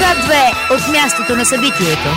Град 2 от мястото на събитието.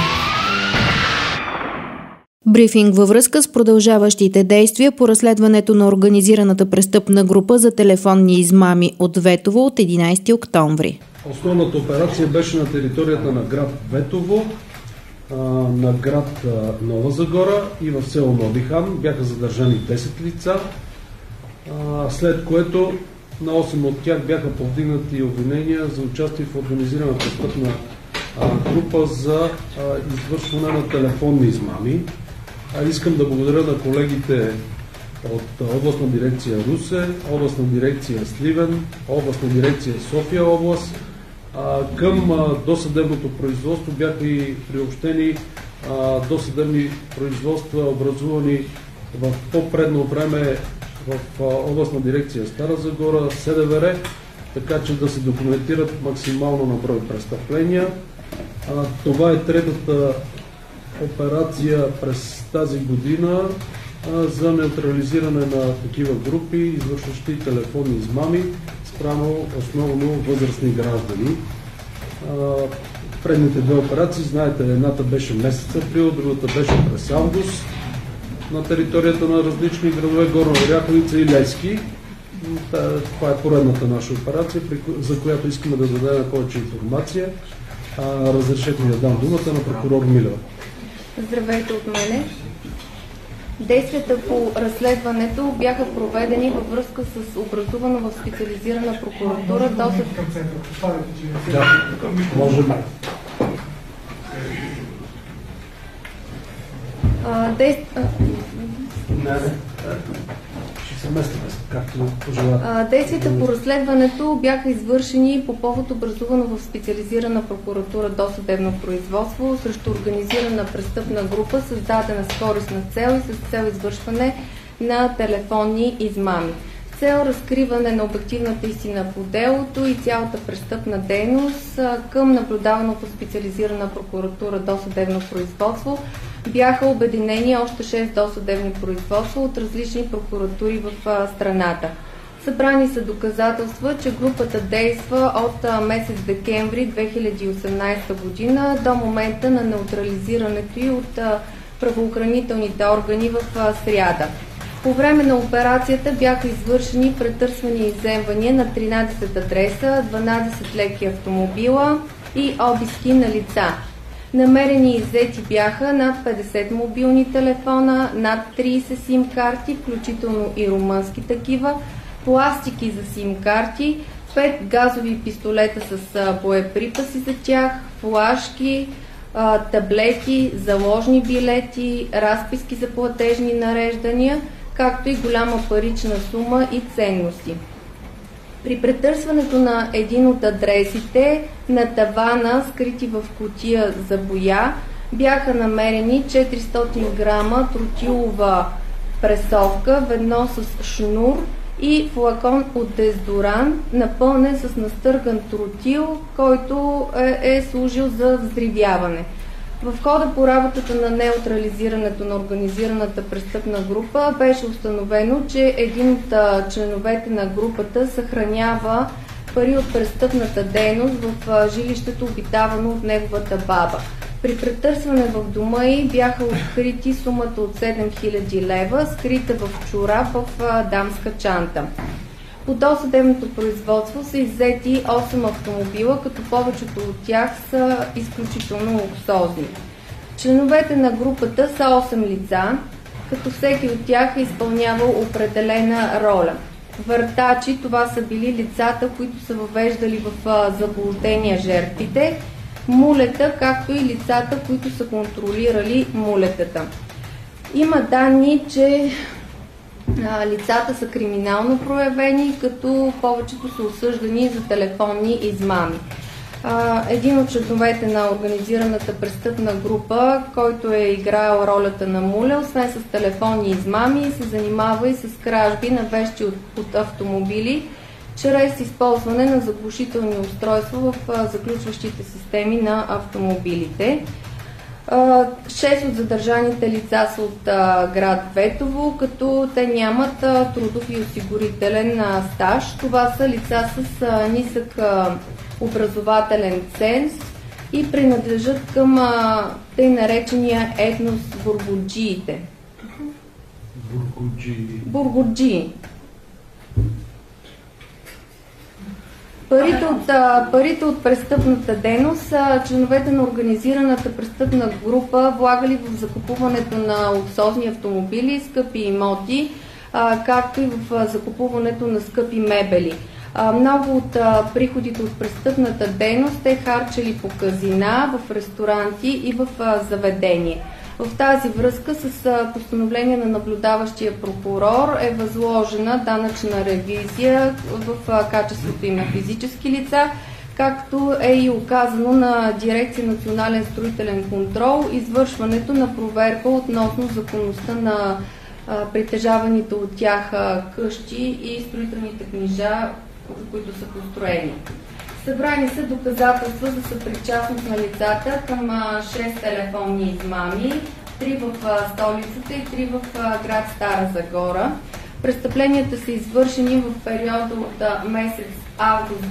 Брифинг във връзка с продължаващите действия по разследването на организираната престъпна група за телефонни измами от Ветово от 11 октомври. Основната операция беше на територията на град Ветово, на град Нова Загора и в село Нови хан. Бяха задържани 10 лица, след което на 8 от тях бяха повдигнати обвинения за участие в организирана престъпна група за извършване на телефонни измами. Искам да благодаря на колегите от областна дирекция Русе, областна дирекция Сливен, областна дирекция София област. Към досъдебното производство бяха и приобщени досъдебни производства, образувани в по-предно време в областна дирекция Стара Загора, СДВР, така че да се документират максимално на брой престъпления. Това е третата операция през тази година за неутрализиране на такива групи, извършващи телефонни измами спрямо основно възрастни граждани. Предните две операции, знаете, едната беше месец април, другата беше през август на територията на различни градове, Горна Оряховица и Левски. Това е поредната наша операция, за която искаме да дадем повече информация. Разрешете ми да дам думата на прокурор Милева. Здравейте от мене. Действията по разследването бяха проведени във връзка с образувано в специализирана прокуратура Действията по разследването бяха извършени по повод образувано в специализирана прокуратура досъдебно производство срещу организирана престъпна група, създадена с користна цел и с цел извършване на телефонни измами. С цел разкриване на обективната истина по делото и цялата престъпна дейност към наблюдаваното специализирана прокуратура досъдебно производство бяха обединени още 6 досъдебни производства от различни прокуратури в страната. Събрани са доказателства, че групата действа от месец декември 2018 година до момента на неутрализирането й от правоохранителните органи в сряда. По време на операцията бяха извършени претърсвания и изземвания на 13 адреса, 12 леки автомобила и обиски на лица. Намерени и иззети бяха над 50 мобилни телефона, над 30 сим-карти, включително и румънски такива, пластики за сим-карти, 5 газови пистолета с боеприпаси за тях, флашки, таблети, заложни билети, разписки за платежни нареждания, както и голяма парична сума и ценности. При претърсването на един от адресите на тавана, скрити в кутия за боя, бяха намерени 400 грама тротилова пресовка, ведно с шнур и флакон от дезодорант, напълнен с настърган тротил, който е служил за взривяване. В хода по работата на неутрализирането на организираната престъпна група беше установено, че един от членовете на групата съхранява пари от престъпната дейност в жилището, обитавано от неговата баба. При претърсване в дома й бяха открити сумата от 7000 лева, скрита в чорап в дамска чанта. По досъдебното производство са иззети 8 автомобила, като повечето от тях са изключително луксозни. Членовете на групата са 8 лица, като всеки от тях е изпълнявал определена роля. Въртачи, това са били лицата, които са въвеждали в заблуждение жертвите, мулета, както и лицата, които са контролирали мулетата. Има данни, че лицата са криминално проявени, като повечето са осъждани за телефонни измами. Един от членовете на организираната престъпна група, който е играл ролята на муля, освен с телефонни измами, се занимава и с кражби на вещи от автомобили, чрез използване на заглушителни устройства в заключващите системи на автомобилите. 6 от задържаните лица са от град Ветово, като те нямат трудов и осигурителен стаж. Това са лица с нисък образователен ценз и принадлежат към тъй наречения етнос бургуджиите. Бургуджии. Парите от престъпната дейност, членовете на организираната престъпна група влагали в закупуването на луксозни автомобили, скъпи имоти, както и в закупуването на скъпи мебели. Много от приходите от престъпната дейност те харчели по казина, в ресторанти и в заведения. В тази връзка с постановление на наблюдаващия прокурор е възложена данъчна ревизия в качеството им на физически лица, както е и указано на Дирекция Национален строителен контрол извършването на проверка относно законността на притежаваните от тях къщи и строителните книжа, които са построени. Събрани са доказателства за съпричастност на лицата към 6 телефонни измами, 3 в столицата и 3 в град Стара Загора. Престъпленията са извършени в периода от месец август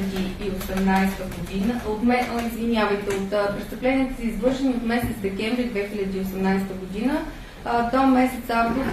2018 година. Престъпленията са извършени от месец декември 2018 година до месец август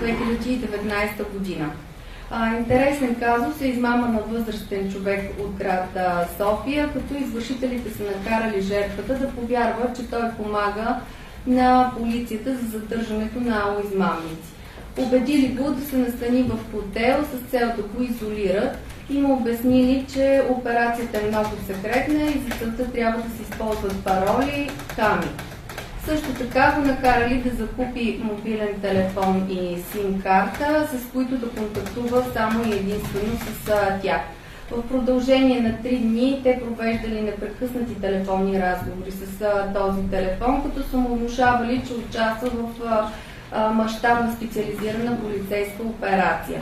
2019 година. Интересен казус е измама на възрастен човек от град София, като извършителите са накарали жертвата да повярва, че той помага на полицията за задържането на измамници. Убедили го да се настани в хотел с цел да го изолират и му обяснили, че операцията е много секретна и за целта трябва да се използват пароли, ками. Също така го накарали да закупи мобилен телефон и сим-карта, с които да контактува само и единствено с тях. В продължение на 3 дни те провеждали непрекъснати телефонни разговори с този телефон, като са му внушавали, че участва в мащабна специализирана полицейска операция.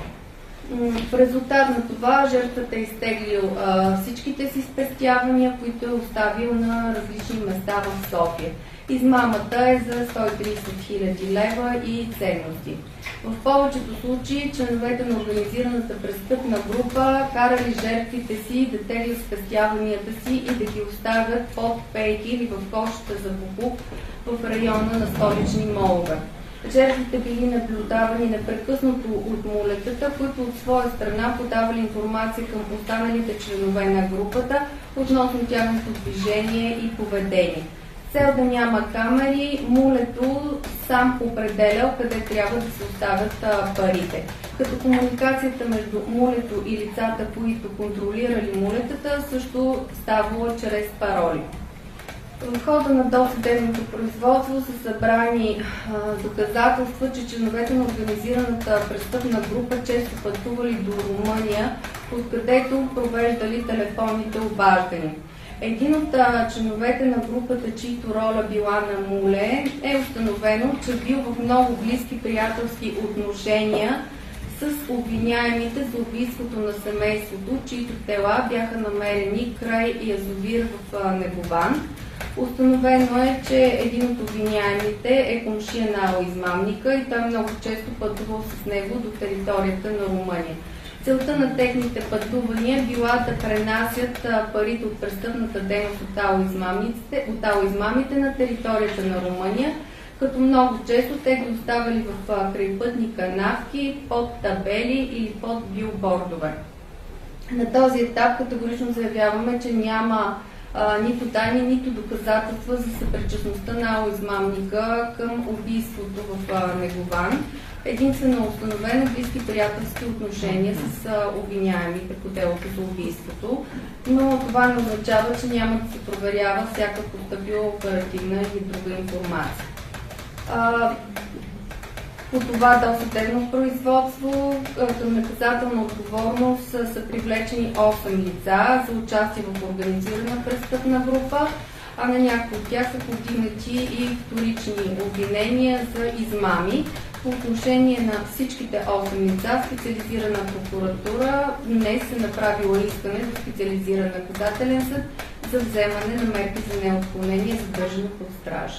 В резултат на това жертвата е изтеглил всичките си спестявания, които е оставил на различни места в София. Измамата е за 130 000 лева и ценности. В повечето случаи членовете на организираната престъпна група карали жертвите си да теглят спестяванията си и да ги оставят под пейки или в кошата за покуп в района на столични молове. Жертвите били наблюдавани непрекъснато от мулетата, които от своя страна подавали информация към останалите членове на групата относно тяхното движение и поведение. Цел да няма камери, мулето сам определял къде трябва да се оставят парите. Като комуникацията между мулето и лицата, които контролирали мулетата, също ставала чрез пароли. В хода на досъдебното производство са събрани доказателства, че членовете на организираната престъпна група често пътували до Румъния, откъдето провеждали телефонните обаждания. Един от членовете на групата, чието роля била на муле, е установено, че бил в много близки приятелски отношения с обвиняемите за убийството на семейството, чието тела бяха намерени край язовир в Негован. Установено е, че един от обвиняемите е комшия на измамника и той много често пътувал с него до територията на Румъния. Целта на техните пътувания била да пренасят парите от престъпната дейност от измамите на територията на Румъния, като много често те ги оставали в крайпътни канавки, под табели или под билбордове. На този етап категорично заявяваме, че няма нито данни, нито доказателства за съпричастността на измамника към убийството в Негован. Единствено установено близки приятелски отношения с обвиняемите по делото за убийството, но това не означава, че няма да се проверява всяка постъпила оперативна или друга информация. По това досъдебно производство към наказателна отговорност са привлечени 8 лица за участие в организирана престъпна група, а на някои от тях са повдигнати и вторични обвинения за измами. По отношение на всичките 8 лица, специализирана прокуратура днес е направила искане до специализиран наказателен съд за вземане на мерки за неотклонение и задържане под стража.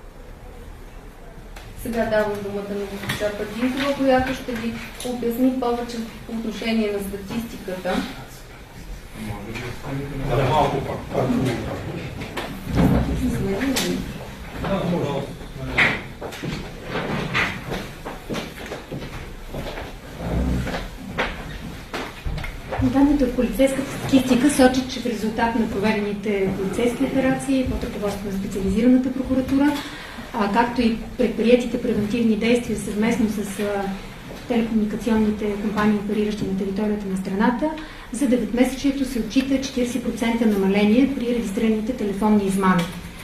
Сега давам думата на госпожа Падинкова, която ще ви обясни повече по отношение на статистиката. Да, малко пак. Данните от полицейската статистика сочат, че в резултат на проведените полицейски операции под ръководството на специализираната прокуратура, както и предприетите превентивни действия съвместно с телекомуникационните компании, опериращи на територията на страната, за 9-месечието се отчита 40% намаление при регистрираните телефонни измами.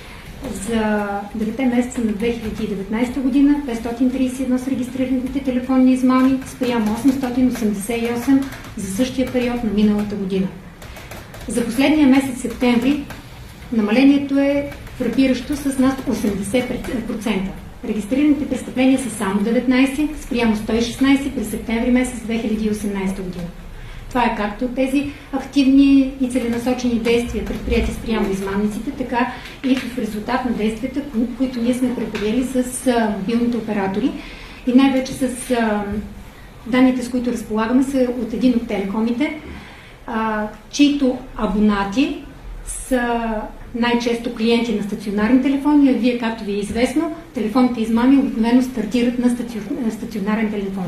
За 9 месеца на 2019 година 531 са регистрираните телефонни измами, спрямо 888 за същия период на миналата година. За последния месец септември намалението е фрапиращо с над 80%. Регистрираните престъпления са само 19, спрямо 116 през септември месец 2018 година. Това е както от тези активни и целенасочени действия, предприяти спрямо измамниците, така и в резултат на действията, които ние сме предприели с мобилните оператори. И най-вече с данните, с които разполагаме, са от един от телекомите, чието абонати са най-често клиенти на стационарни телефони, а вие, както ви е известно, телефонните измами обикновено стартират на стационарен телефон.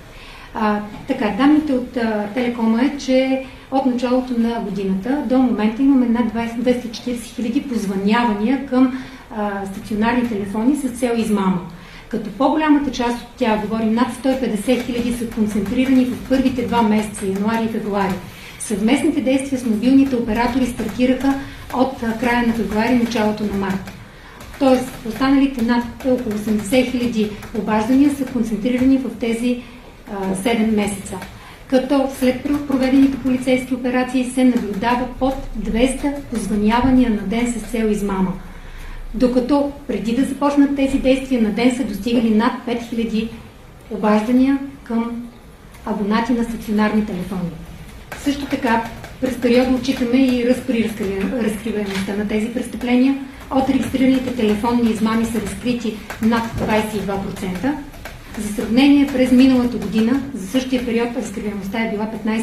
Така, данните от Телекома е, че от началото на годината до момента имаме над 240 хиляди позвънявания към стационарни телефони с цел измама. Като по-голямата част от тях, говорим над 150 хиляди, са концентрирани в първите 2 месеца, януари и февруари. Съвместните действия с мобилните оператори стартираха от края на февруари и началото на март. Тоест, останалите над около 80 хиляди обаждания са концентрирани в тези 7 месеца. Като след проведените полицейски операции се наблюдава под 200 позвънявания на ден с цел измама. Докато преди да започнат тези действия на ден са достигали над 5000 обаждания към абонати на стационарни телефони. Също така, през периода отчитаме и ръст при разкриваемостта на тези престъпления. От регистрираните телефонни измами са разкрити над 22%. За сравнение, през миналата година, за същия период, разкриваемостта е била 15%.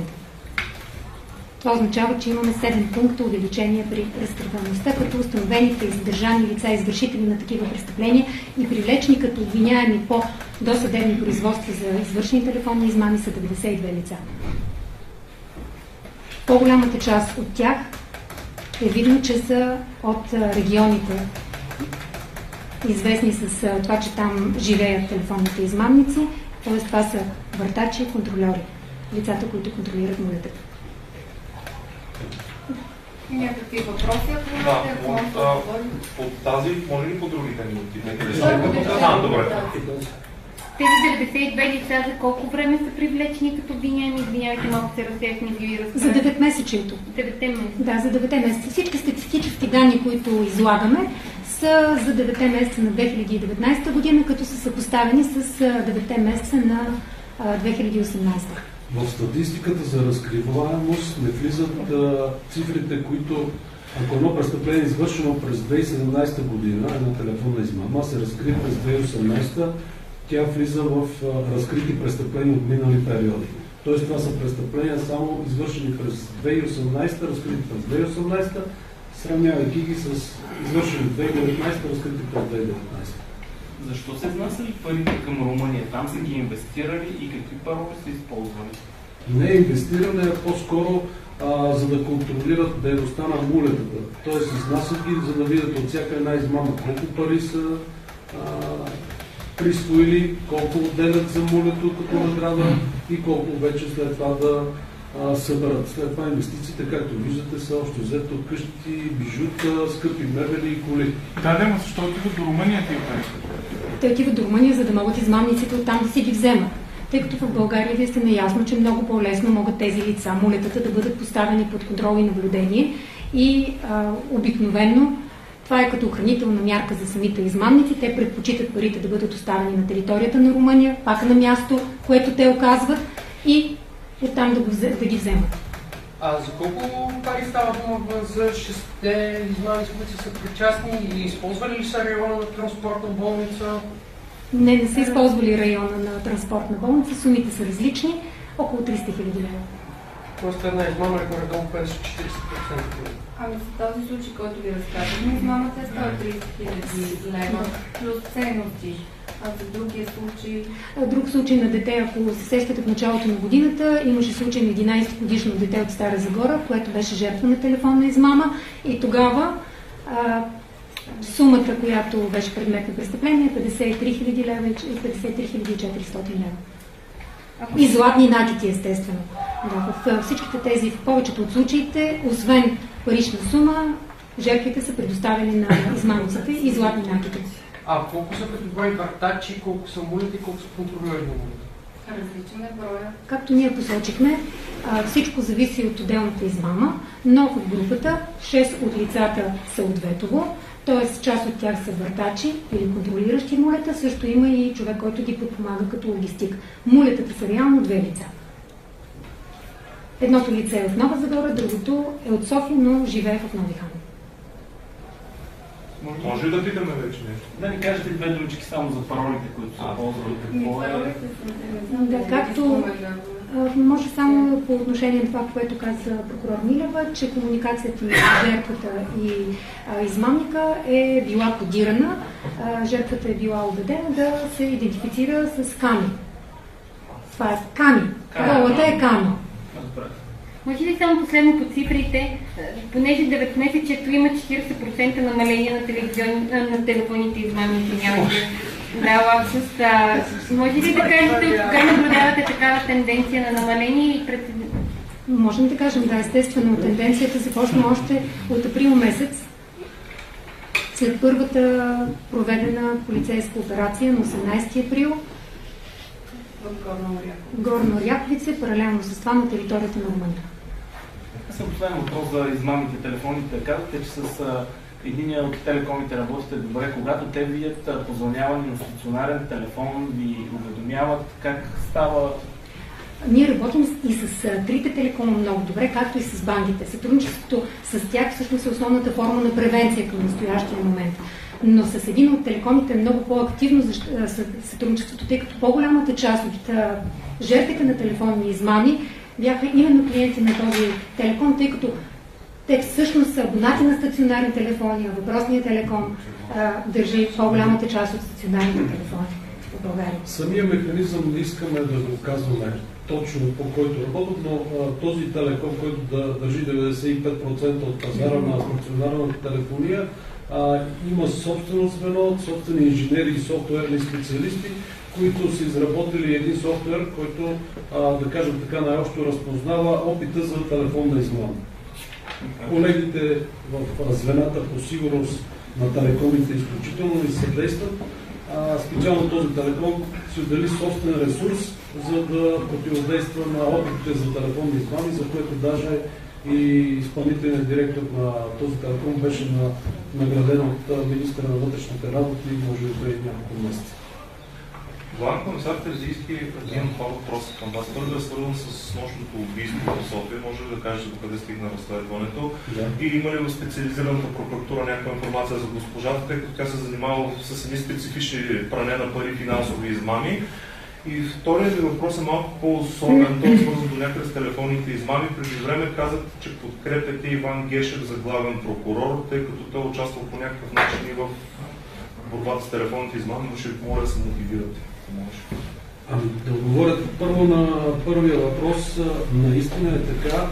Това означава, че имаме 7 пункта увеличение при разкриваемостта, като установените и задържани лица, извършители на такива престъпления и привлечени като обвиняеми по досъдебни производства за извършени телефонни измами са 92 лица. По-голямата част от тях е видно, че са от регионите, известни с това, че там живеят телефонните измамници, т.е. това са въртачи и контрольори, лицата, които контролират мулетата. Някакви въпроси? От тази, може ли по другите минути? Добре. Тези 92 лица за колко време са привлечени като обвиняеми? Извинявайте, малко се разсеях, не ги разкажа. За 9 месечето. 9 месеца. Да, за 9 месеца. Всички статистически данни, които излагаме, са за 9 месеца на 2019 година, като са съпоставени с 9 месеца на 2018. В статистиката за разкриваемост не влизат цифрите, които, ако едно престъпление е извършено през 2017 година, една телефонна измама, се разкри през 2018, тя влиза в разкрити престъпления от минали периоди. Тоест това са престъпления само извършени през 2018, разкрити през 2018, сравнявайки ги с извършени 2019, разкрити през 2019. Защо се внасяли парите към Румъния? Там са ги инвестирали и какви пароли са използвали? Не е инвестиране, а по-скоро за да контролират дейността на мулетата. Тоест изнасят ги, за да видят от всяка една измама колко пари са присвоили, колко отделят за мулето като награда и колко вече след това да съберат. След това инвестициите, както виждате, са общо взето къщи, бижута, скъпи мебели и коли. Да, но защо отиват до Румъния тия пари? Те отиват до Румъния, за да могат измамниците оттам да си ги вземат. Тъй като в България вие сте наясно, че много по-лесно могат тези лица, мулетата, да бъдат поставени под контрол и наблюдение и обикновено това е като охранителна мярка за самите измамници. Те предпочитат парите да бъдат оставени на територията на Румъния, пак на място, което те оказват и оттам да ги вземат. За колко пари става дума за 6-те измамници, които са причастни и използвали ли са района на транспортна болница? Не са използвали района на транспортна болница, сумите са различни, около 300 000 лева. Тоест една измама е горе-долу 50-40%. Ами за този случай, който ви разказахме, измамата е 130 000 лева плюс ценности. А за другия случай? Друг случай на дете, ако се сещате в началото на годината, имаше случай на 11-годишно дете от Стара Загора, което беше жертва на телефонна измама и тогава сумата, която беше предмет на престъпление, е 53 000 лева и 53 400 лева. И златни накити, естествено. Да, в всичките тези, в повечето от случаите, освен парична сума, жертвите са предоставени на измамниците и златни накити. А колко са като брой въртачи, колко са мулите и колко са контролирани мулите? Различен е броя. Както ние посочихме, всичко зависи от отделната измама, но в групата 6 от лицата са от Ветово, т.е. част от тях са въртачи или контролиращи мулета, също има и човек, който ги подпомага като логистик. Мулетата са реално 2 лица. Едното лице е от Нова Загора, другото е от София, но живее в Нови хан. Може ли да питаме вече нещо? Да ни кажете 2 думички само за паролите, които са ползвали. Какво е? Да, както може само по отношение на това, което каза прокурор Милева, че комуникацията между жертвата и измамника е била кодирана. Жертвата е била убедена да се идентифицира с Ками. Това е Ками. Ролата е Ками. Може ли само последно по цифрите, понеже 19-чето има 40% намаление на телефонните измами, извинявайте. Да, лапсус. Може ли да кажете, от кога наблюдавате такава тенденция на намаление и пред... Можем да кажем, да, естествено. Тенденцията започна още от април месец, след първата проведена полицейска операция на 18 април в Горна Оряховица, паралелно с това на територията на Румъния. Аз съм последен въпрос за измамните телефоните. Казвате, че с единия от телекомите работите добре. Когато те видят позвъняване на стационарен телефон, ви уведомяват как става? Ние работим и с трите телекома много добре, както и с банките. Сътрудничеството с тях всъщност е основната форма на превенция към настоящия момент. Но с един от телекомите е много по-активно сътрудничеството, тъй като по-голямата част от жертвите на телефонни измами бяха именно клиенти на този телеком, тъй като те всъщност са абонати на стационарни телефони, а въпросният телеком държи по-голямата част от стационарните телефони в България. Самия механизъм не искаме да го казваме точно по който работят, но този телеком, който да държи 95% от пазара на стационарната телефония, има собствено звено, собствени инженери и софтуерни специалисти, които са изработили един софтуер, който, да кажем така, най-общо разпознава опита за телефонна измама. Колегите в звената по сигурност на телекомите изключително ни съдействат. Специално този телеком си отдели собствен ресурс, за да противодейства на опитите за телефонни измами, за което даже и изпълнителният директор на този телеком беше награден от министъра на вътрешните работи, може би преди няколко месеца. Главен комисар Терзийски, имам това въпроса към вас. Първо е свързан с нощното убийство в София. Може ли да кажете докъде стигна разследването? Да. И има ли в специализираната прокуратура някаква информация за госпожата, тъй като тя се занимава с едни специфични пране на пари, финансови измами? И вторият ви въпрос е малко по-особен, той е свързан до някъде с телефонните измами. Преди време казахте, че подкрепяте Иван Гешев за главен прокурор, тъй като той участва по някакъв начин и в борбата с телефонните измами, но ще ви помоля да се мотивирате. Ами да отговоря първо на първия въпрос. Наистина е така.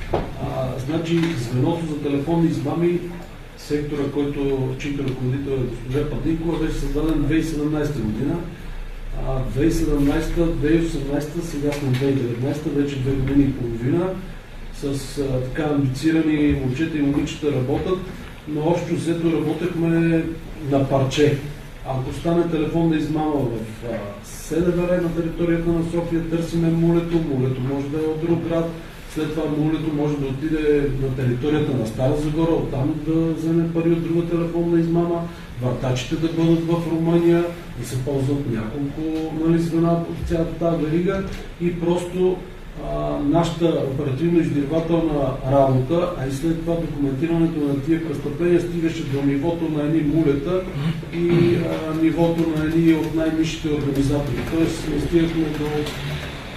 Значи звеното за телефонни измами, сектора, чийто ръководител е госпожа Падникова, беше създаден 2017 година. 2017-2018, сега сме 2019, вече 2 години и половина, с така амбицирани момчета и момичета работят, но общо взето работехме на парче. Ако стане телефонна измама в СДВР на територията на София, търсиме мулето може да е от друг град, след това мулето може да отиде на територията на Стара Загора, оттам да вземе пари от друга телефонна измама, въртачите да бъдат в Румъния, да се ползват няколко звена по цялата тази верига и просто нашата оперативно-издирвателна работа, а и след това документирането на тия престъпления стигаше до нивото на едни мулета и нивото на едни от най-низшите организатори. Тоест не стигахме до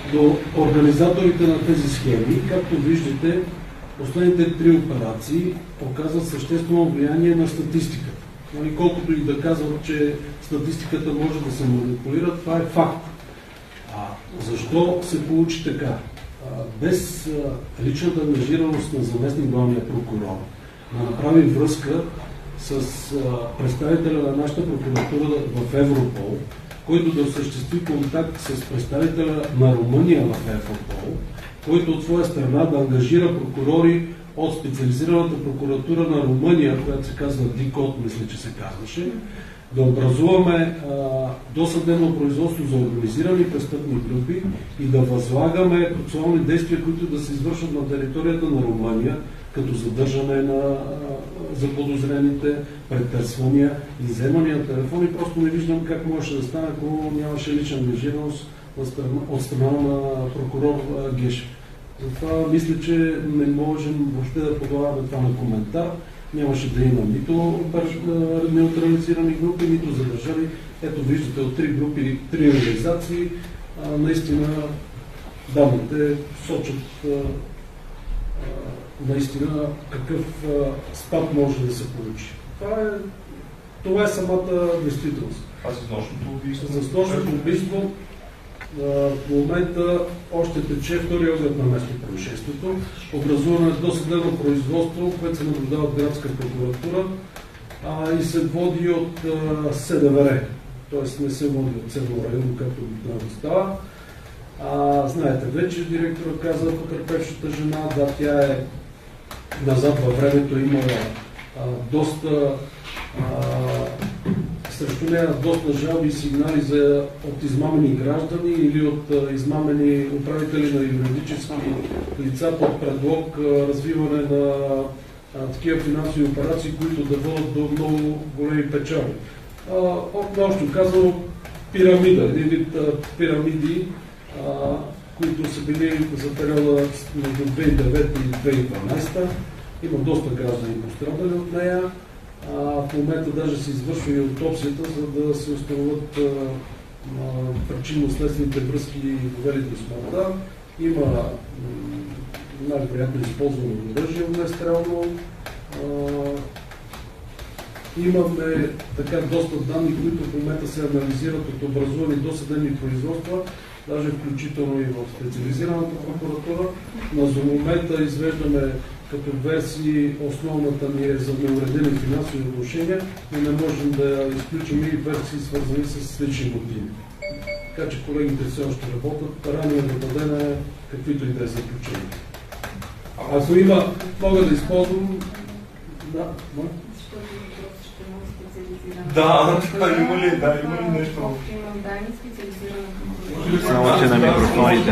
до организаторите на тези схеми. Както виждате, последните 3 операции оказват съществено влияние на статистиката. Колкото и да казват, че статистиката може да се манипулира, това е факт. Защо се получи така? Без личната ангажираност на заместник главния прокурор да направи връзка с представителя на нашата прокуратура в Европол, който да осъществи контакт с представителя на Румъния в Европол, който от своя страна да ангажира прокурори от специализираната прокуратура на Румъния, която се казва ДИКОТ, мисля, че се казваше, да образуваме досъдебно производство за организирани престъпни групи и да възлагаме процесуални действия, които да се извършват на територията на Румъния, като задържане на заподозрените, претърсвания, изземания на телефони. Просто не виждам как можеше да стане, ако нямаше лична ангажираност от страна на прокурор Гешев. Затова мисля, че не можем въобще да подлагаме това на коментар. Нямаше да има нито неутрализирани групи, нито задържани. Ето виждате от 3 групи, 3 организации, наистина данните сочат наистина какъв спад може да се получи. Това е самата действителност. А с нощното убийство? С нощното убийство в момента още тече втори оглед на место происшествието. Образувано е досъдебно производство, което се наблюдава от градска прокуратура и се води от СДВР. Т.е. не се води от седмо район, както обикновено става. Знаете вече, директора каза потърпевшата жена, да, тя е назад във времето, има доста срещу нея доста жалби и сигнали от измамени граждани или от измамени управители на юридически лица под предлог развиване на такива финансови операции, които да водят до много големи печали. Общо казано, пирамида, един вид пирамиди, които са били за периода между 2009 и 2012. Има доста граждани пострадали от нея. В момента даже се извършва и аутопсията, за да се установят причинно-следствените връзки, довели до смъртта. Има най-вероятно използвано оръжие огнестрелно. Имаме така доста данни, които в момента се анализират от образувани досъдебни производства, даже включително и в специализираната прокуратура. Но за момента извеждаме като версии основната ни е за неуредени финансови отношения, но не можем да изключим и версии свързани с лични мотиви. Така че колегите все още работят, рано е да дадем каквито и да е заключения. Ако има, мога да използвам... Да, има ли нещо? Имам данни, специализирана прокуратура. Само, че на микрофоните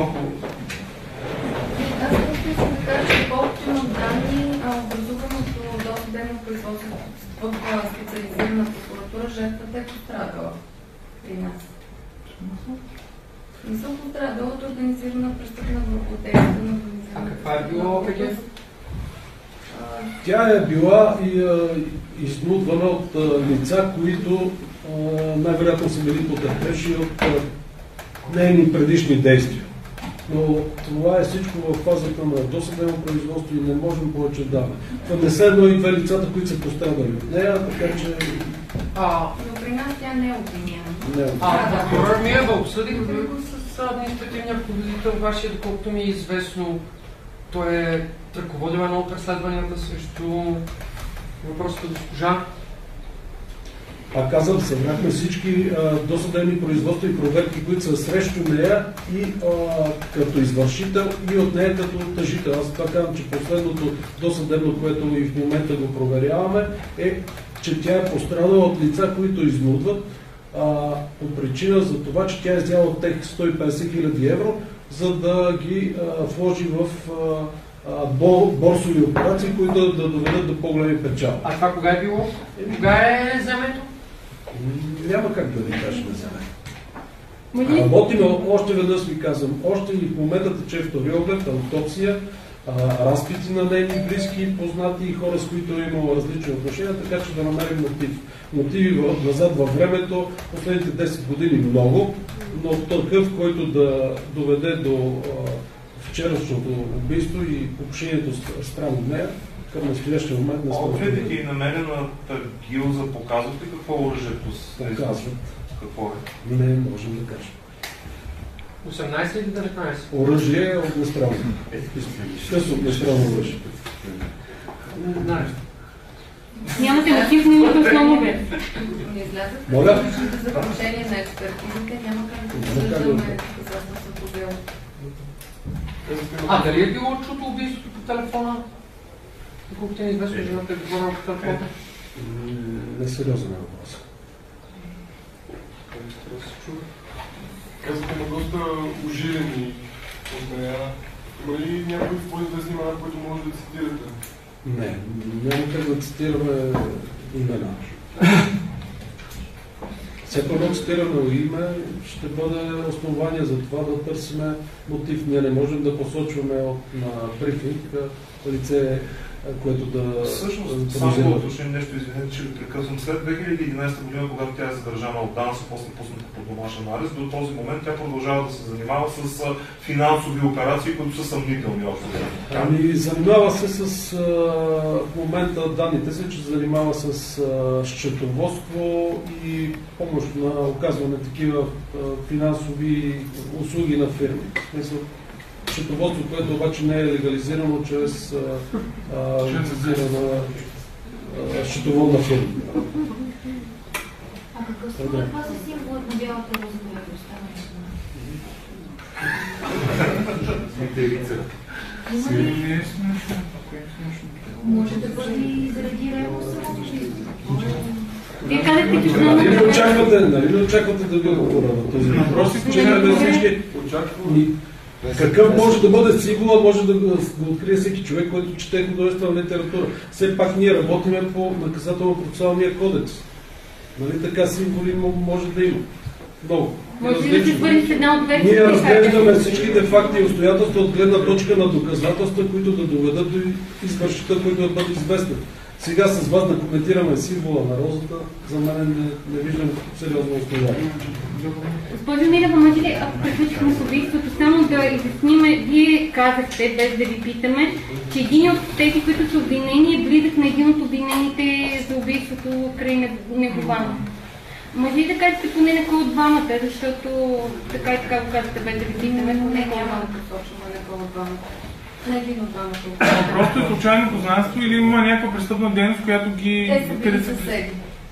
Аз просто искам да кажа, че колкото имам данни, образуваното досъдебно производство в специализирана прокуратура, жертвата е пострадала при нас. Не съм пострадала от организирана престъпна група от действието на организирана. А каква е било преди? Тя е била изнудвана от лица, които най-вероятно са били потърпевши от нейни предишни действия. Но това е всичко в фазата на досъдебно производство и не можем повече да даваме. Това не са едно и две лицата, които са пострадали от нея, така че... Но при нас тя не е обвинена. Прокурор ми да обсъдихме го с административния ръководител вашия, доколкото ми е известно. Той е ръководил едно от разследванията срещу въпросата госпожа. Казвам, събрахме всички досъдебни производства и проверки, които са срещу нея и като извършител и от нея като тъжител. Аз това казвам, че последното досъдебно, което и в момента го проверяваме, е, че тя е пострадала от лица, които изнудват по причина за това, че тя е взяла от тех 150 000 евро, за да ги вложи в борсови операции, които да доведат до по-големи печали. А това кога е било? Кога е вземето? Няма как да ви кажем за мен. Работим, още веднъж ви казвам, още и в момента тече втори оглед, аутопсия, разпити на нейни близки, познати и хора, с които е имало различни отношения, така че да намерим мотив. Мотиви назад във времето, последните 10 години много, но такъв, който да доведе до вчерашното убийство и покушението спрямо нея, към настоящия момент не става. Отгледите и намерената гилза показват ли какво оръжието с показват? Какво е? Не можем да кажем. 18 или 19? Оръжие е огнестрелно. Ще са огнестрелно оръжие. Нямате мотив, но имате основно бе. Не излязат. Моля? За заключение на експертизите няма как да обсъждаме доказателства по дело. Дали е било чуто убийството по телефона? Колкото е известно, жената е говорила по телефона? Несериозен е въпрос. Казахте на доста ожирени от нея. Има ли някои по-известни имена, които може да цитирате? Не, няма как да цитираме имена. Всяко едно цитирано име ще бъде основание за това да търсиме мотив. Ние не можем да посочваме на брифинг лице, което да... Всъщност, само да уточним нещо, извинете, че ви прекъсвам. След 2011 година, когато тя е задържана от ДАНС, после пусната под домашен арест, до този момент тя продължава да се занимава с финансови операции, които са съмнителни общо. Занимава се с... в момента данните са, че се занимава с счетоводство и помощ на оказване такива финансови услуги на фирми. Счетоводство, което обаче не е легализирано чрез лицензирана счетоводна фирма. А какъв според вас е символът на бялата роза, която остава? Може да бъде и заради реално самото. Вие казахте, че Нали не очаквате да ви отговоря на този въпрос? Какъв може да бъде символа, може да го открие всеки човек, който чете художествена литература. Все пак ние работиме по наказателно-процесуалния кодекс. Нали така символи може да има. Много. Може да се свърши с една от двете. Ние разглеждаме всичките факти и обстоятелства от гледна точка на доказателства, които да доведат до извършителя, който да бъде известен. Сега с вас да коментираме символа на розата, за мен не виждам сериозно основание. Госпожо Милева, може ли, ако приключихме с убийството, само да изясниме, вие казахте, без да ви питаме, че един от тези, които са обвинени, е близък на един от обвинените за убийството край Негована. Може ли да кажете поне на кой от двамата, защото така и така го казахте, без да ви питаме, но не няма да посочваме на кой от двамата. Просто е случайно познанство или има някаква престъпна дейност, която ги... Те са били съседи.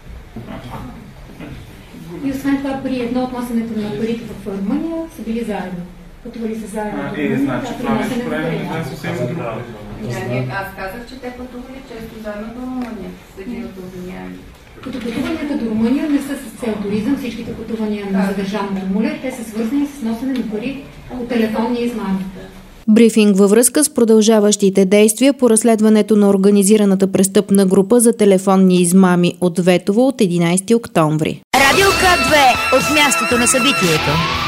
И освен това, при едно отнасянето на парите в Румъния са били заедно. Пътували са заедно. Значи това не е съвсем друго. Аз казах, че те пътували често заедно до Румъния, с един от обвиняеми. Като пътуванията до Румъния не са с цел туризъм, всичките пътувания на задържаното моле, те са свързани с носене на пари от телефонни измами. Брифинг във връзка с продължаващите действия по разследването на организираната престъпна група за телефонни измами от Ветово от 11 октомври. Радио К2 от мястото на събитието.